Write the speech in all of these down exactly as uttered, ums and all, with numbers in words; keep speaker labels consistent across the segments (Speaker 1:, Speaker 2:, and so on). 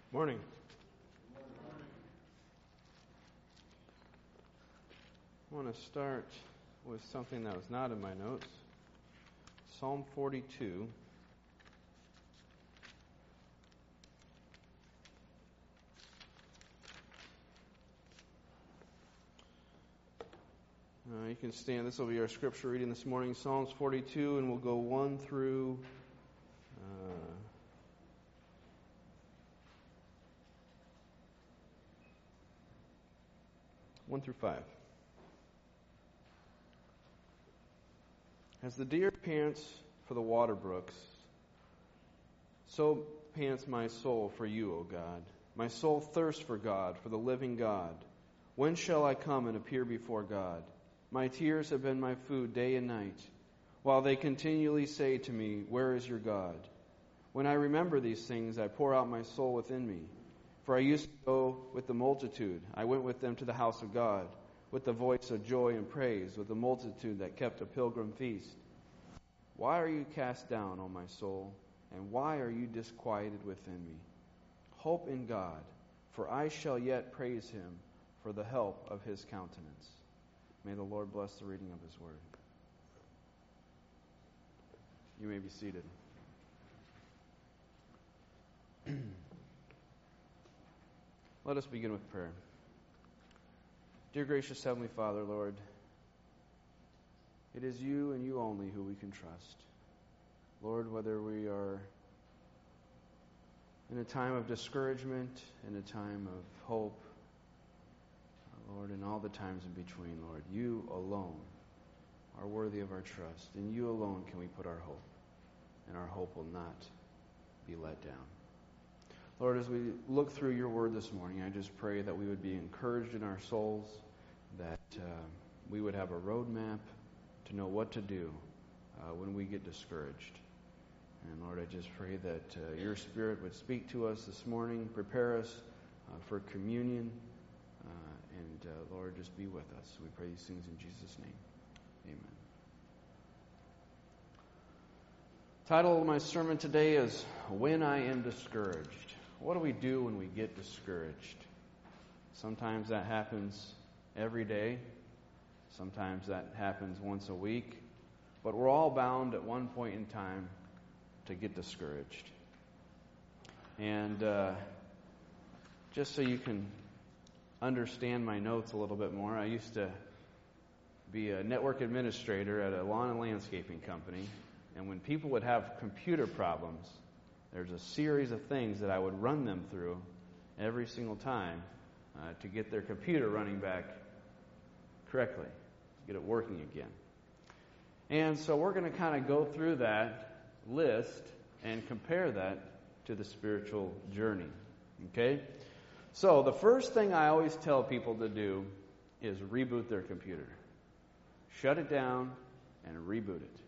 Speaker 1: Morning. I want to start with something that was not in my notes. Psalm forty-two. Uh, you can stand. This will be our scripture reading this morning, Psalms forty-two, and we'll go one through uh, one through five. As the deer pants for the water brooks, so pants my soul for you, O God. My soul thirsts for God, for the living God. When shall I come and appear before God? My tears have been my food day and night, while they continually say to me, where is your God? When I remember these things, I pour out my soul within me. For I used to go with the multitude. I went with them to the house of God, with the voice of joy and praise, with the multitude that kept a pilgrim feast. Why are you cast down, O my soul, and why are you disquieted within me? Hope in God, for I shall yet praise him for the help of his countenance. May the Lord bless the reading of his word. You may be seated. Let us begin with prayer. Dear gracious Heavenly Father, Lord, it is you and you only who we can trust. Lord, whether we are in a time of discouragement, in a time of hope, Lord, and all the times in between, Lord, you alone are worthy of our trust. In you alone can we put our hope, and our hope will not be let down. Lord, as we look through your word this morning, I just pray that we would be encouraged in our souls, that uh, we would have a roadmap to know what to do uh, when we get discouraged. And Lord, I just pray that uh, your Spirit would speak to us this morning, prepare us uh, for communion, uh, and uh, Lord, just be with us. We pray these things in Jesus' name. Amen. Title of my sermon today is When I Am Discouraged. What do we do when we get discouraged? Sometimes that happens every day. Sometimes that happens once a week. But we're all bound at one point in time to get discouraged. And uh, just so you can understand my notes a little bit more, I used to be a network administrator at a lawn and landscaping company. And when people would have computer problems, there's a series of things that I would run them through every single time uh, to get their computer running back correctly, get it working again. And so we're going to kind of go through that list and compare that to the spiritual journey. Okay? So the first thing I always tell people to do is reboot their computer. Shut it down and reboot it.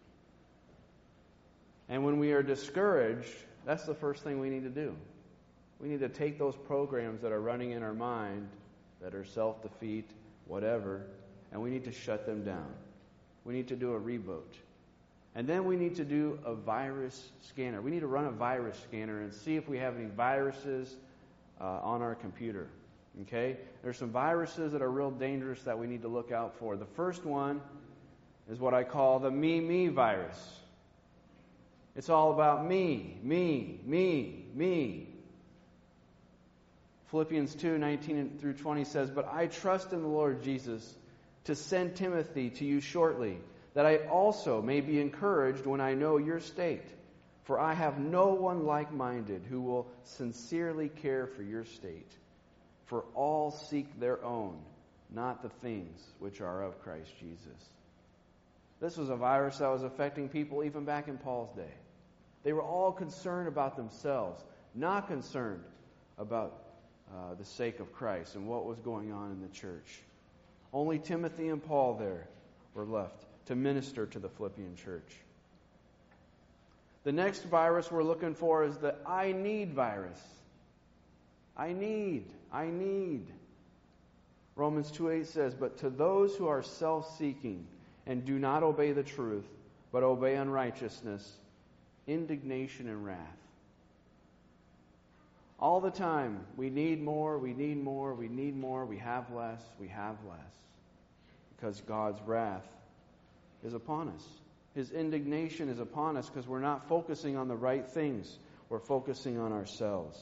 Speaker 1: And when we are discouraged, that's the first thing we need to do. We need to take those programs that are running in our mind, that are self-defeat, whatever, and we need to shut them down. We need to do a reboot. And then we need to do a virus scanner. We need to run a virus scanner and see if we have any viruses uh, on our computer. Okay? There's some viruses that are real dangerous that we need to look out for. The first one is what I call the me, me virus. It's all about me, me, me, me. Philippians two, nineteen through twenty says, But I trust in the Lord Jesus to send Timothy to you shortly, that I also may be encouraged when I know your state. For I have no one like-minded who will sincerely care for your state. For all seek their own, not the things which are of Christ Jesus. This was a virus that was affecting people even back in Paul's day. They were all concerned about themselves, not concerned about uh, the sake of Christ and what was going on in the church. Only Timothy and Paul there were left to minister to the Philippian church. The next virus we're looking for is the I need virus. I need, I need. Romans two eight says, But to those who are self-seeking and do not obey the truth, but obey unrighteousness, indignation and wrath. All the time, we need more, we need more, we need more, we have less, we have less. Because God's wrath is upon us. His indignation is upon us because we're not focusing on the right things. We're focusing on ourselves.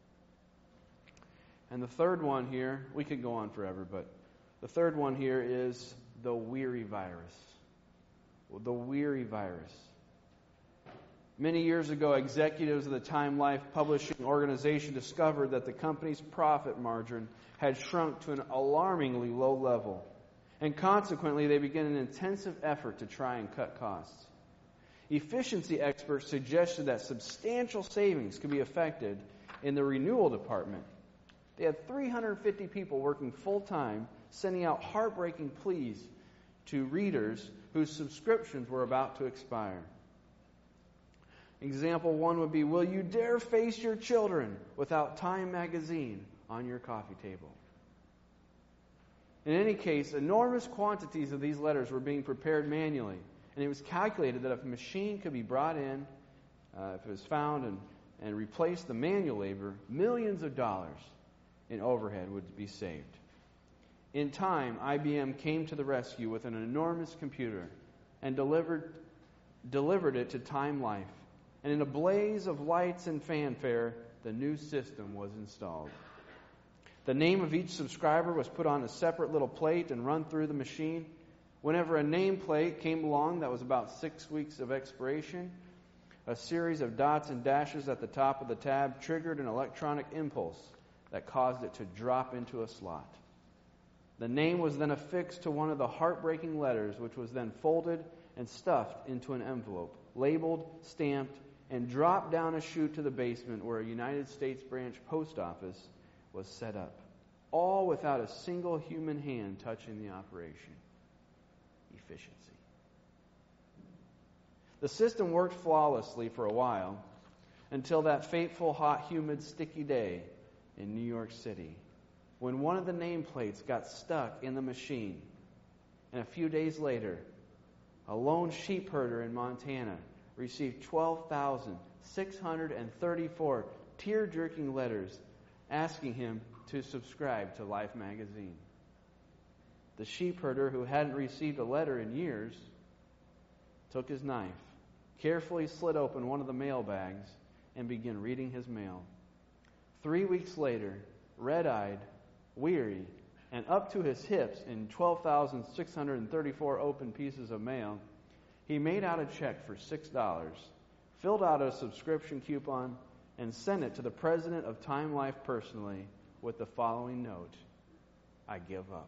Speaker 1: And the third one here, we could go on forever, but the third one here is the weary virus. The weary virus. Many years ago, executives of the Time Life Publishing organization discovered that the company's profit margin had shrunk to an alarmingly low level. And consequently, they began an intensive effort to try and cut costs. Efficiency experts suggested that substantial savings could be effected in the renewal department. They had three hundred fifty people working full-time, sending out heartbreaking pleas to readers whose subscriptions were about to expire. Example one would be, will you dare face your children without Time magazine on your coffee table? In any case, enormous quantities of these letters were being prepared manually, and it was calculated that if a machine could be brought in, uh, if it was found and, and replaced the manual labor, millions of dollars in overhead would be saved. In time, I B M came to the rescue with an enormous computer and delivered, delivered it to Time Life. And in a blaze of lights and fanfare, the new system was installed. The name of each subscriber was put on a separate little plate and run through the machine. Whenever a nameplate came along that was about six weeks of expiration, a series of dots and dashes at the top of the tab triggered an electronic impulse that caused it to drop into a slot. The name was then affixed to one of the heartbreaking letters, which was then folded and stuffed into an envelope, labeled, stamped, and dropped down a chute to the basement where a United States branch post office was set up, all without a single human hand touching the operation. Efficiency. The system worked flawlessly for a while until that fateful, hot, humid, sticky day in New York City when one of the nameplates got stuck in the machine. And a few days later, a lone sheep herder in Montana received twelve thousand six hundred thirty-four tear-jerking letters asking him to subscribe to Life magazine. The sheep herder, who hadn't received a letter in years, took his knife, carefully slit open one of the mail bags, and began reading his mail. Three weeks later, red-eyed, weary, and up to his hips in twelve thousand six hundred thirty-four open pieces of mail, he made out a check for six dollars, filled out a subscription coupon, and sent it to the president of Time Life personally with the following note: I give up.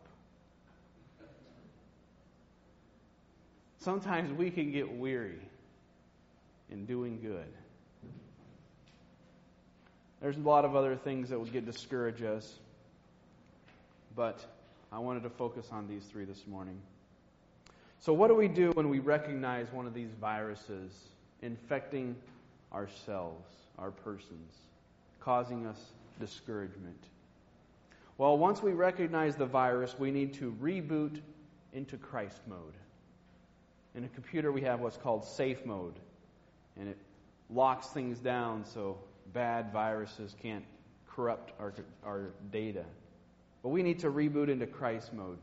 Speaker 1: Sometimes we can get weary in doing good. There's a lot of other things that would get discourage us, but I wanted to focus on these three this morning. So what do we do when we recognize one of these viruses infecting ourselves, our persons, causing us discouragement? Well, once we recognize the virus, we need to reboot into Christ mode. In a computer, we have what's called safe mode, and it locks things down so bad viruses can't corrupt our, our data. But we need to reboot into Christ mode.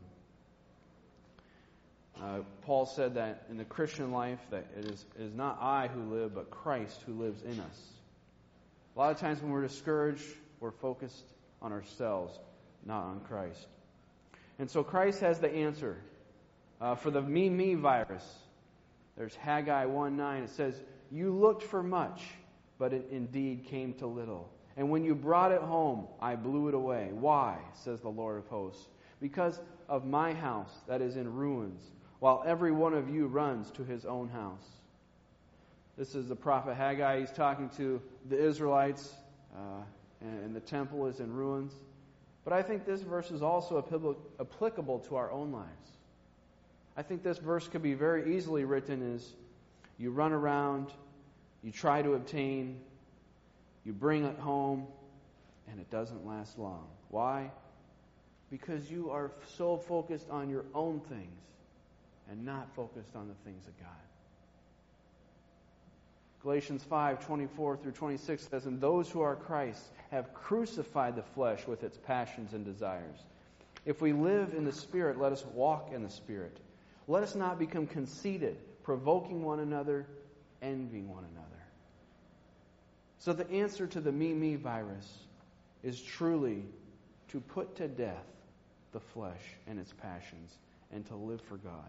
Speaker 1: Uh, Paul said that in the Christian life, that it is, it is not I who live, but Christ who lives in us. A lot of times when we're discouraged, we're focused on ourselves, not on Christ. And so Christ has the answer. Uh, for the me, me virus, there's Haggai one nine. It says, you looked for much, but it indeed came to little. And when you brought it home, I blew it away. Why, says the Lord of hosts? Because of my house that is in ruins, while every one of you runs to his own house. This is the prophet Haggai. He's talking to the Israelites, uh, and, and the temple is in ruins. But I think this verse is also applicable to our own lives. I think this verse could be very easily written as you run around, you try to obtain, you bring it home, and it doesn't last long. Why? Because you are so focused on your own things and not focused on the things of God. Galatians five, twenty-four through twenty-six says, "And those who are Christ have crucified the flesh with its passions and desires. If we live in the Spirit, let us walk in the Spirit. Let us not become conceited, provoking one another, envying one another." So the answer to the me, me virus is truly to put to death the flesh and its passions and to live for God.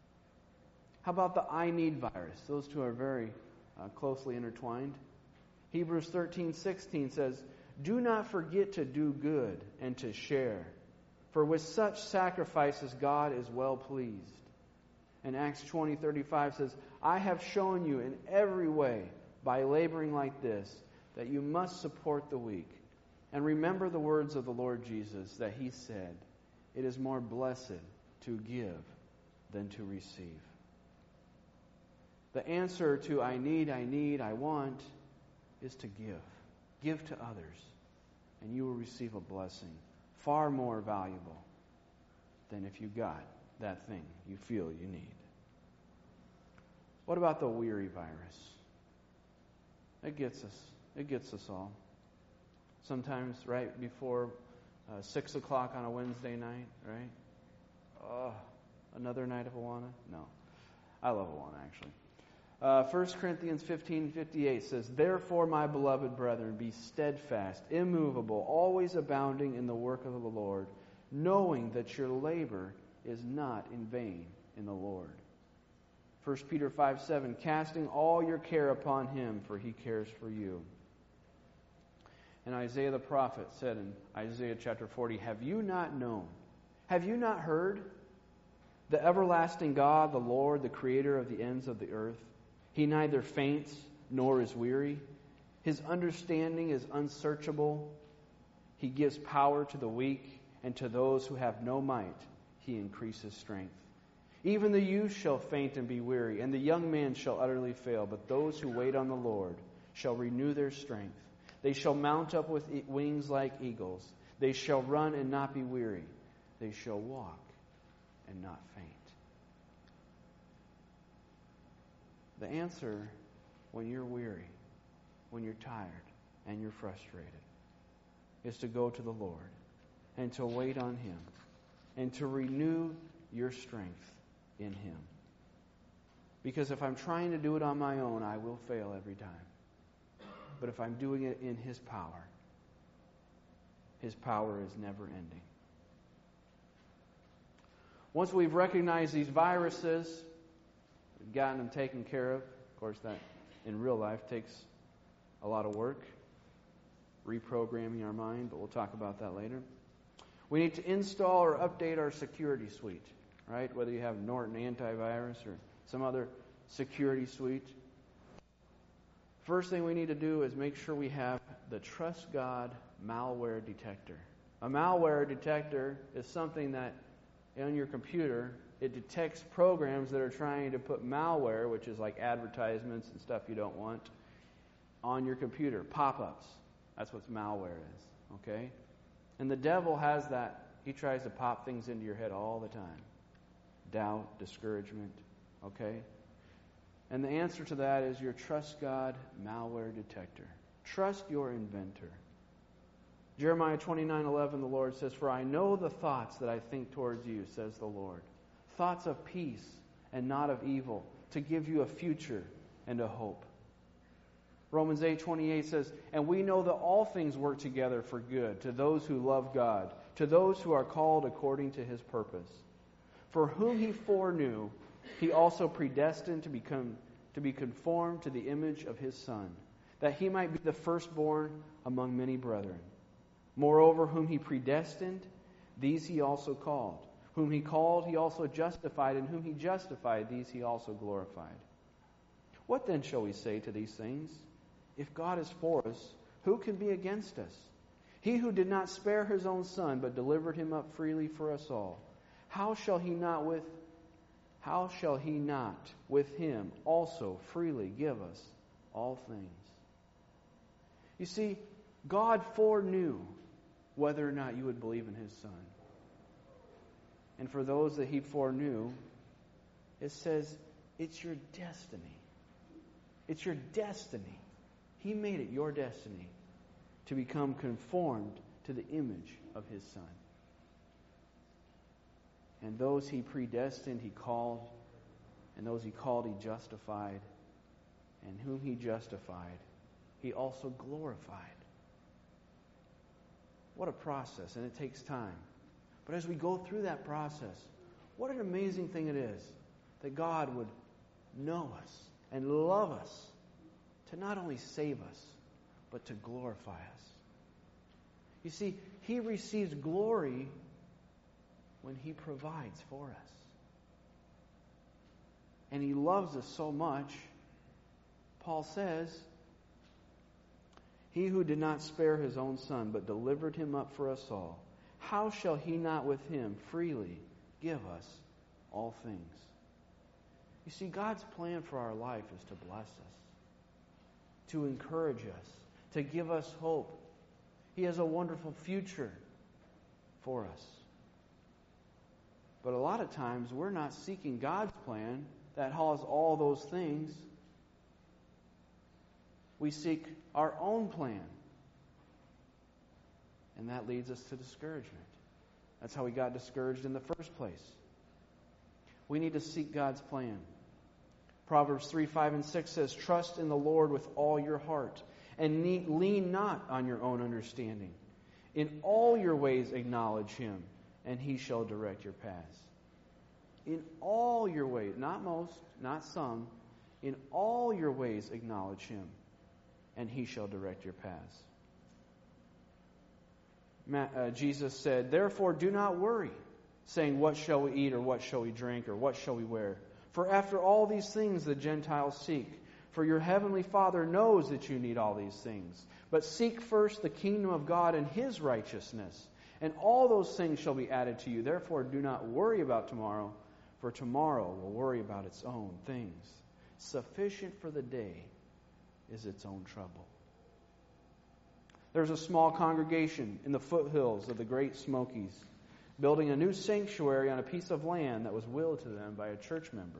Speaker 1: How about the I need virus? Those two are very uh, closely intertwined. Hebrews thirteen sixteen says, "Do not forget to do good and to share, for with such sacrifices God is well pleased." And Acts twenty thirty-five says, "I have shown you in every way by laboring like this that you must support the weak. And remember the words of the Lord Jesus that He said, 'It is more blessed to give than to receive.'" The answer to I need, I need, I want is to give. Give to others, and you will receive a blessing far more valuable than if you got that thing you feel you need. What about the weary virus? It gets us. It gets us all. Sometimes right before uh, six o'clock on a Wednesday night, right? Oh, another night of Awana? No. I love Awana, actually. Uh, First Corinthians fifteen fifty-eight says, "Therefore, my beloved brethren, be steadfast, immovable, always abounding in the work of the Lord, knowing that your labor is not in vain in the Lord." First Peter five seven, "Casting all your care upon Him, for He cares for you." And Isaiah the prophet said in Isaiah chapter forty, "Have you not known? Have you not heard? The everlasting God, the Lord, the creator of the ends of the earth, He neither faints nor is weary. His understanding is unsearchable. He gives power to the weak, and to those who have no might He increases strength. Even the youth shall faint and be weary, and the young man shall utterly fail. But those who wait on the Lord shall renew their strength. They shall mount up with wings like eagles. They shall run and not be weary. They shall walk and not faint." The answer when you're weary, when you're tired, and you're frustrated is to go to the Lord and to wait on Him and to renew your strength in Him. Because if I'm trying to do it on my own, I will fail every time. But if I'm doing it in His power, His power is never ending. Once we've recognized these viruses, we've gotten them taken care of. Of course, that in real life takes a lot of work, reprogramming our mind, but we'll talk about that later. We need to install or update our security suite, right? Whether you have Norton antivirus or some other security suite. First thing we need to do is make sure we have the Trust God malware detector. A malware detector is something that on your computer, it detects programs that are trying to put malware, which is like advertisements and stuff you don't want, on your computer. Pop-ups. That's what malware is. Okay? And the devil has that. He tries to pop things into your head all the time. Doubt, discouragement. Okay? And the answer to that is your Trust God malware detector. Trust your inventor. Jeremiah twenty-nine eleven, the Lord says, "For I know the thoughts that I think towards you, says the Lord. Thoughts of peace and not of evil, to give you a future and a hope." Romans eight twenty-eight says, "And we know that all things work together for good to those who love God, to those who are called according to His purpose. For whom He foreknew, He also predestined to become to be conformed to the image of His Son, that He might be the firstborn among many brethren. Moreover, whom He predestined, these He also called. Whom He called, He also justified, and whom He justified, these He also glorified. What then shall we say to these things? If God is for us, who can be against us? He who did not spare His own Son, but delivered Him up freely for us all, how shall He not with how shall He not with Him also freely give us all things? You see, God foreknew whether or not you would believe in His Son. And for those that He foreknew, it says it's your destiny. It's your destiny. He made it your destiny to become conformed to the image of His Son. And those He predestined, He called. And those He called, He justified. And whom He justified, He also glorified. What a process, and it takes time. But as we go through that process, what an amazing thing it is that God would know us and love us to not only save us, but to glorify us. You see, He receives glory when He provides for us. And He loves us so much, Paul says, He who did not spare His own Son, but delivered Him up for us all, how shall He not with Him freely give us all things? You see, God's plan for our life is to bless us, to encourage us, to give us hope. He has a wonderful future for us. But a lot of times we're not seeking God's plan that has all those things. We seek our own plan. And that leads us to discouragement. That's how we got discouraged in the first place. We need to seek God's plan. Proverbs three, five, and six says, trust in the Lord with all your heart, and lean not on your own understanding. In all your ways acknowledge Him, and He shall direct your paths. In all your ways, not most, not some, in all your ways acknowledge Him, and He shall direct your paths. Uh, Jesus said, therefore do not worry, saying, what shall we eat, or what shall we drink, or what shall we wear? For after all these things the Gentiles seek. For your heavenly Father knows that you need all these things. But seek first the kingdom of God and His righteousness, and all those things shall be added to you. Therefore do not worry about tomorrow, for tomorrow will worry about its own things. Sufficient for the day is its own trouble. There's a small congregation in the foothills of the Great Smokies building a new sanctuary on a piece of land that was willed to them by a church member.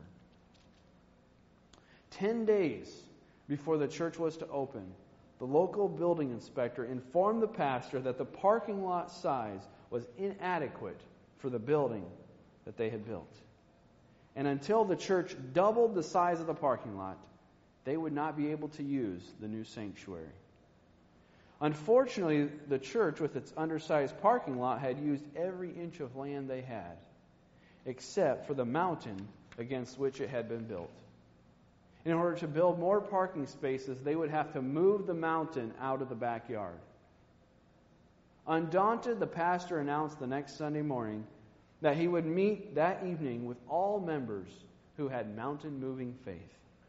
Speaker 1: Ten days before the church was to open, the local building inspector informed the pastor that the parking lot size was inadequate for the building that they had built. And until the church doubled the size of the parking lot, they would not be able to use the new sanctuary. Unfortunately, the church, with its undersized parking lot, had used every inch of land they had, except for the mountain against which it had been built. In order to build more parking spaces, they would have to move the mountain out of the backyard. Undaunted, the pastor announced the next Sunday morning that he would meet that evening with all members who had mountain-moving faith.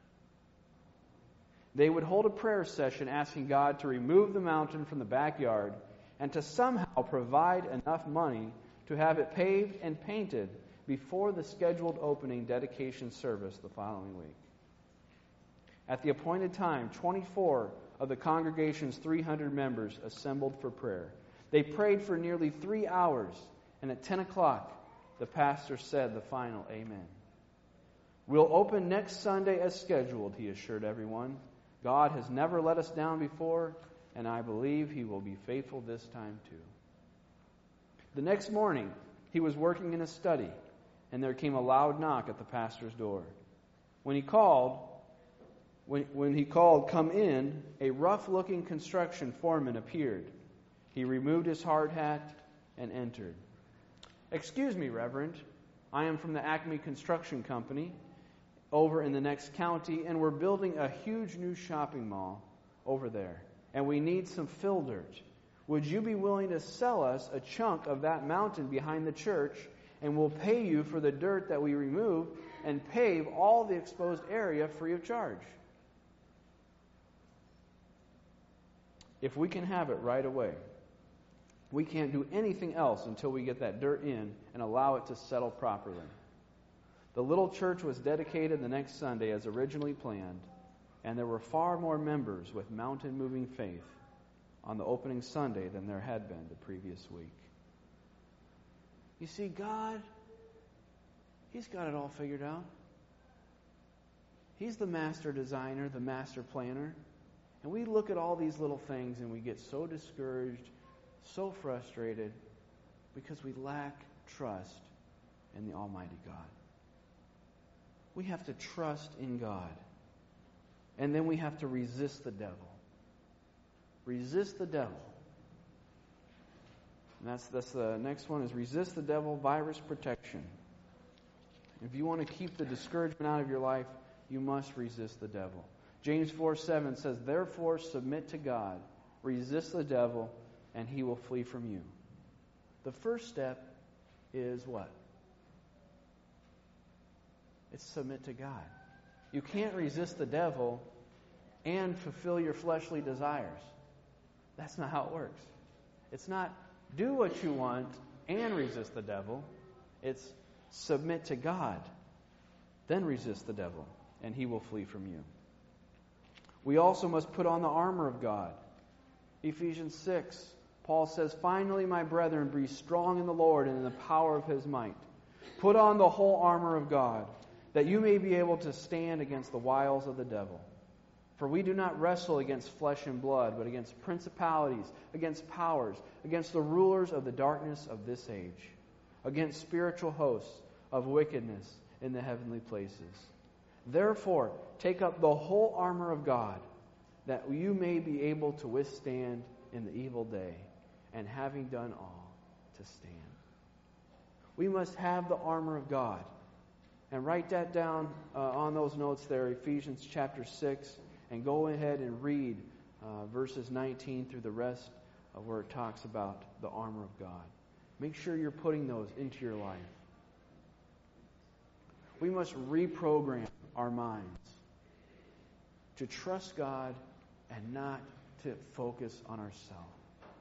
Speaker 1: They would hold a prayer session asking God to remove the mountain from the backyard and to somehow provide enough money to have it paved and painted before the scheduled opening dedication service the following week. At the appointed time, twenty-four of the congregation's three hundred members assembled for prayer. They prayed for nearly three hours, and at ten o'clock, the pastor said the final amen. We'll open next Sunday as scheduled, he assured everyone. God has never let us down before, and I believe He will be faithful this time too. The next morning, he was working in his study, and there came a loud knock at the pastor's door. When he called, when, when he called, "Come in," a rough-looking construction foreman appeared. He removed his hard hat and entered. "Excuse me, Reverend. I am from the Acme Construction Company over in the next county, and we're building a huge new shopping mall over there, and we need some fill dirt. Would you be willing to sell us a chunk of that mountain behind the church, and we'll pay you for the dirt that we remove and pave all the exposed area free of charge? If we can have it right away. We can't do anything else until we get that dirt in and allow it to settle properly." The little church was dedicated the next Sunday as originally planned, and there were far more members with mountain-moving faith on the opening Sunday than there had been the previous week. You see, God, He's got it all figured out. He's the master designer, the master planner. And we look at all these little things and we get so discouraged, so frustrated, because we lack trust in the Almighty God. We have to trust in God. And then we have to resist the devil. Resist the devil. And that's, that's the next one is resist the devil, virus protection. If you want to keep the discouragement out of your life, you must resist the devil. James four seven says, therefore submit to God, resist the devil, and he will flee from you. The first step is what? It's submit to God. You can't resist the devil and fulfill your fleshly desires. That's not how it works. It's not do what you want and resist the devil. It's submit to God, then resist the devil, and he will flee from you. We also must put on the armor of God. Ephesians six, Paul says, finally, my brethren, be strong in the Lord and in the power of His might. Put on the whole armor of God, that you may be able to stand against the wiles of the devil. For we do not wrestle against flesh and blood, but against principalities, against powers, against the rulers of the darkness of this age, against spiritual hosts of wickedness in the heavenly places. Therefore, take up the whole armor of God, that you may be able to withstand in the evil day, and having done all, to stand. We must have the armor of God. And write that down uh, on those notes there, Ephesians chapter six, and go ahead and read uh, verses nineteen through the rest of where it talks about the armor of God. Make sure you're putting those into your life. We must reprogram our minds to trust God and not to focus on ourselves.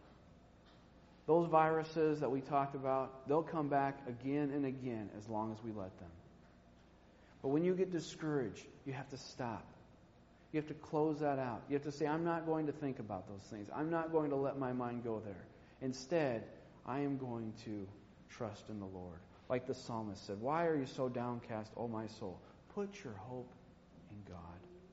Speaker 1: Those viruses that we talked about, they'll come back again and again as long as we let them. But when you get discouraged, you have to stop. You have to close that out. You have to say, I'm not going to think about those things. I'm not going to let my mind go there. Instead, I am going to trust in the Lord. Like the psalmist said, why are you so downcast, O my soul? Put your hope in God.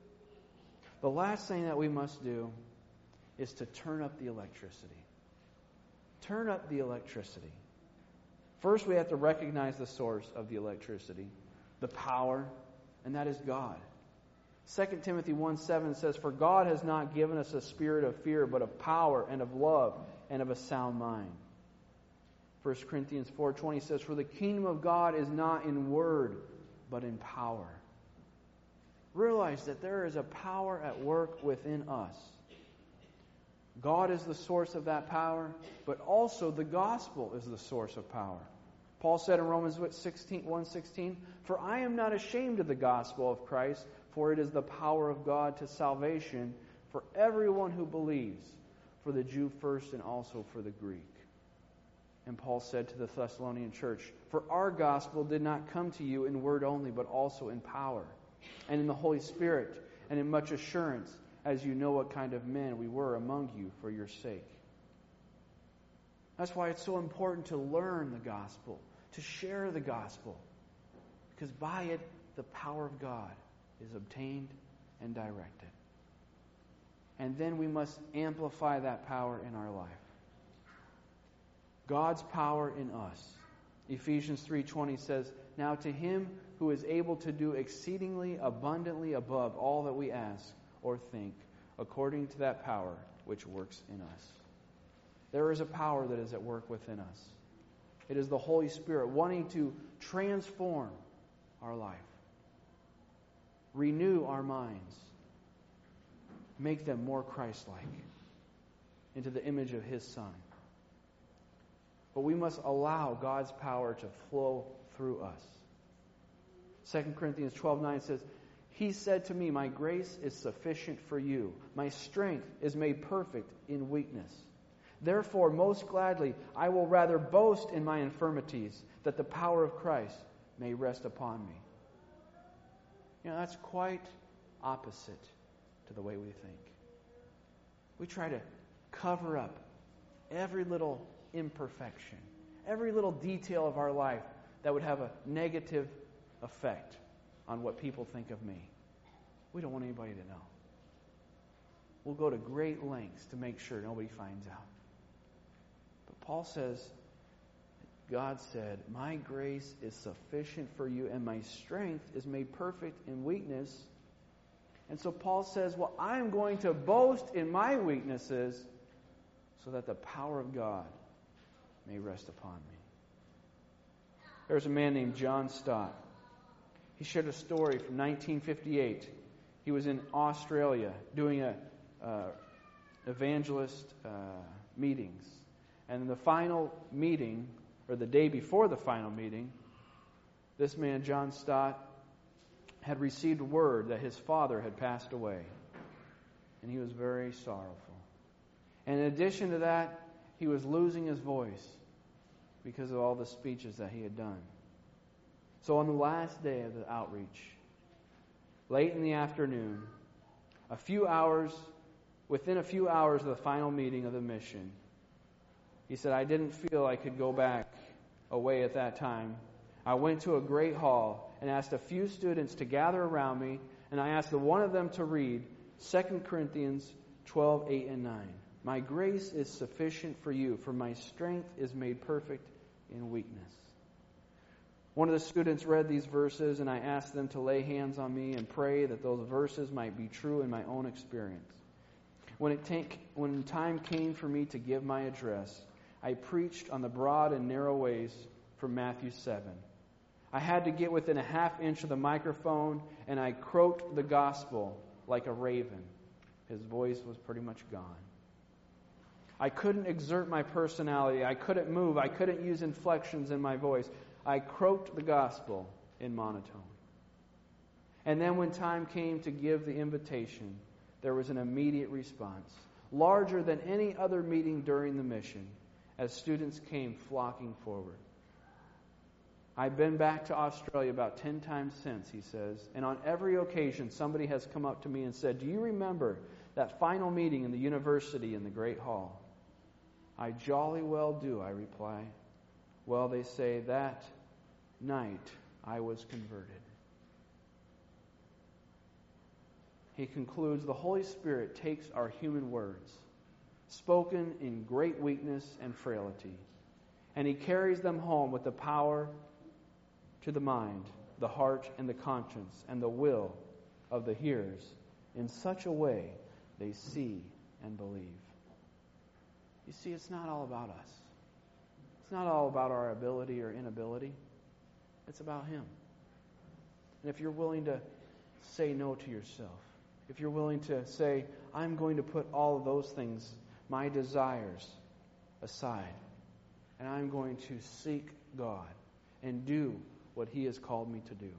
Speaker 1: The last thing that we must do is to turn up the electricity. Turn up the electricity. First, we have to recognize the source of the electricity, the power, and that is God. Second Timothy one seven says, for God has not given us a spirit of fear, but of power and of love and of a sound mind. First Corinthians four twenty says, for the kingdom of God is not in word, but in power. Realize that there is a power at work within us. God is the source of that power, but also the gospel is the source of power. Paul said in Romans one sixteen, for I am not ashamed of the gospel of Christ, for it is the power of God to salvation for everyone who believes, for the Jew first and also for the Greek. And Paul said to the Thessalonian church, for our gospel did not come to you in word only, but also in power, and in the Holy Spirit, and in much assurance, as you know what kind of men we were among you for your sake. That's why it's so important to learn the gospel, to share the gospel, because by it, the power of God is obtained and directed. And then we must amplify that power in our life. God's power in us. Ephesians three twenty says, now to Him who is able to do exceedingly abundantly above all that we ask or think, according to that power which works in us. There is a power that is at work within us. It is the Holy Spirit wanting to transform our life, renew our minds, make them more Christ-like into the image of His Son. But we must allow God's power to flow through us. Second Corinthians twelve nine says, He said to me, my grace is sufficient for you. My strength is made perfect in weakness. Therefore, most gladly, I will rather boast in my infirmities, that the power of Christ may rest upon me. You know, that's quite opposite to the way we think. We try to cover up every little imperfection, every little detail of our life that would have a negative effect on what people think of me. We don't want anybody to know. We'll go to great lengths to make sure nobody finds out. But Paul says, God said, my grace is sufficient for you, and my strength is made perfect in weakness. And so Paul says, well, I'm going to boast in my weaknesses so that the power of God may rest upon me. There's a man named John Stott. He shared a story from nineteen fifty-eight. He was in Australia doing a uh, evangelist uh, meetings. And in the final meeting, or the day before the final meeting, this man, John Stott, had received word that his father had passed away. And he was very sorrowful. And in addition to that, he was losing his voice because of all the speeches that he had done. So on the last day of the outreach, late in the afternoon, a few hours, within a few hours of the final meeting of the mission, he said, I didn't feel I could go back away at that time. I went to a great hall and asked a few students to gather around me, and I asked the one of them to read Second Corinthians twelve, eight and nine. My grace is sufficient for you, for my strength is made perfect in weakness. One of the students read these verses, and I asked them to lay hands on me and pray that those verses might be true in my own experience. When it take, when time came for me to give my address, I preached on the broad and narrow ways from Matthew seven. I had to get within a half inch of the microphone, and I croaked the gospel like a raven. His voice was pretty much gone. I couldn't exert my personality. I couldn't move. I couldn't use inflections in my voice. I croaked the gospel in monotone. And then when time came to give the invitation, there was an immediate response, larger than any other meeting during the mission, as students came flocking forward. I've been back to Australia about ten times since, he says, and on every occasion somebody has come up to me and said, do you remember that final meeting in the university in the Great Hall? I jolly well do, I reply. Well, they say, that night I was converted. He concludes, the Holy Spirit takes our human words, spoken in great weakness and frailty, and He carries them home with the power to the mind, the heart, and the conscience, and the will of the hearers in such a way they see and believe. You see, it's not all about us. It's not all about our ability or inability. It's about Him. And if you're willing to say no to yourself, if you're willing to say, I'm going to put all of those things, my desires, aside, and I'm going to seek God and do what He has called me to do,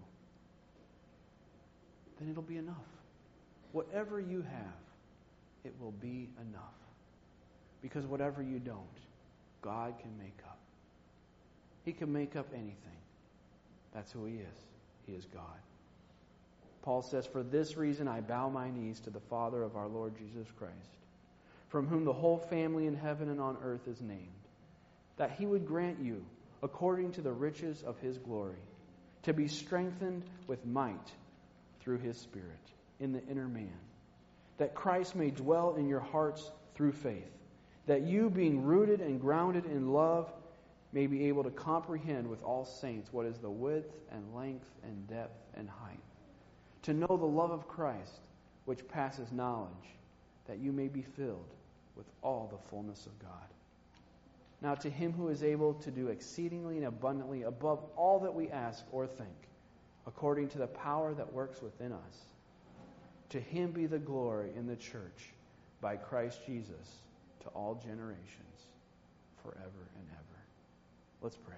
Speaker 1: then it'll be enough. Whatever you have, it will be enough. Because whatever you don't, God can make up. He can make up anything. That's who He is. He is God. Paul says, for this reason I bow my knees to the Father of our Lord Jesus Christ, from whom the whole family in heaven and on earth is named, that He would grant you, according to the riches of His glory, to be strengthened with might through His Spirit in the inner man, that Christ may dwell in your hearts through faith, that you, being rooted and grounded in love, may be able to comprehend with all saints what is the width and length and depth and height, to know the love of Christ, which passes knowledge, that you may be filled with all the fullness of God. Now to Him who is able to do exceedingly and abundantly above all that we ask or think, according to the power that works within us, to Him be the glory in the church by Christ Jesus to all generations, forever and ever. Let's pray.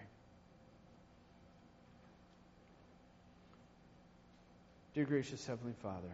Speaker 1: Dear gracious Heavenly Father,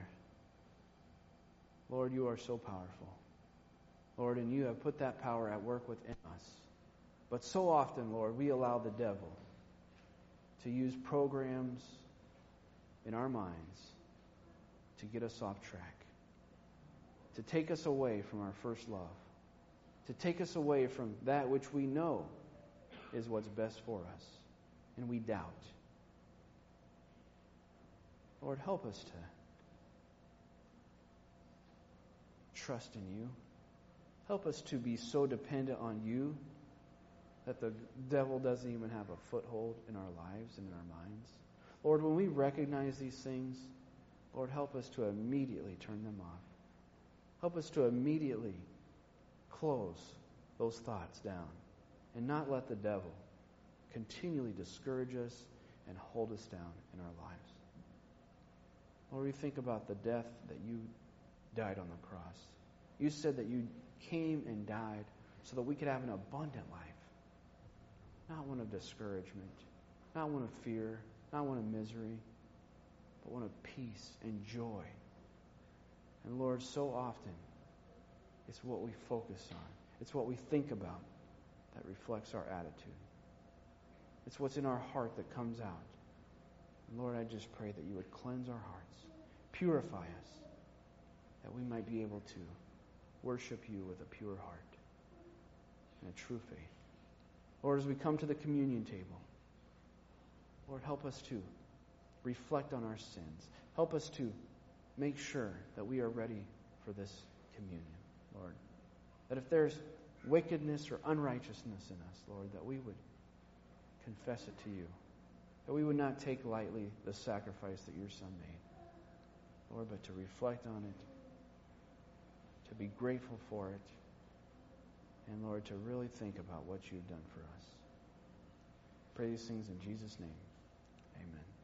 Speaker 1: Lord, You are so powerful. Lord, and You have put that power at work within us. But so often, Lord, we allow the devil to use programs in our minds to get us off track, to take us away from our first love, to take us away from that which we know is what's best for us, and we doubt. Lord, help us to trust in you. Help us to be so dependent on you that the devil doesn't even have a foothold in our lives and in our minds. Lord, when we recognize these things, Lord, help us to immediately turn them off. Help us to immediately close those thoughts down and not let the devil continually discourage us and hold us down in our lives. Lord, we think about the death that you died on the cross. You said that you came and died so that we could have an abundant life. Not one of discouragement, not one of fear, not one of misery, but one of peace and joy. And Lord, so often, it's what we focus on. It's what we think about that reflects our attitude. It's what's in our heart that comes out. And Lord, I just pray that you would cleanse our hearts, purify us, that we might be able to worship you with a pure heart and a true faith. Lord, as we come to the communion table, Lord, help us to reflect on our sins. Help us to make sure that we are ready for this communion, Lord. That if there's wickedness or unrighteousness in us, Lord, that we would confess it to you. That we would not take lightly the sacrifice that your Son made, Lord, but to reflect on it, to be grateful for it, and Lord, to really think about what you've done for us. Pray these things in Jesus' name. Amen.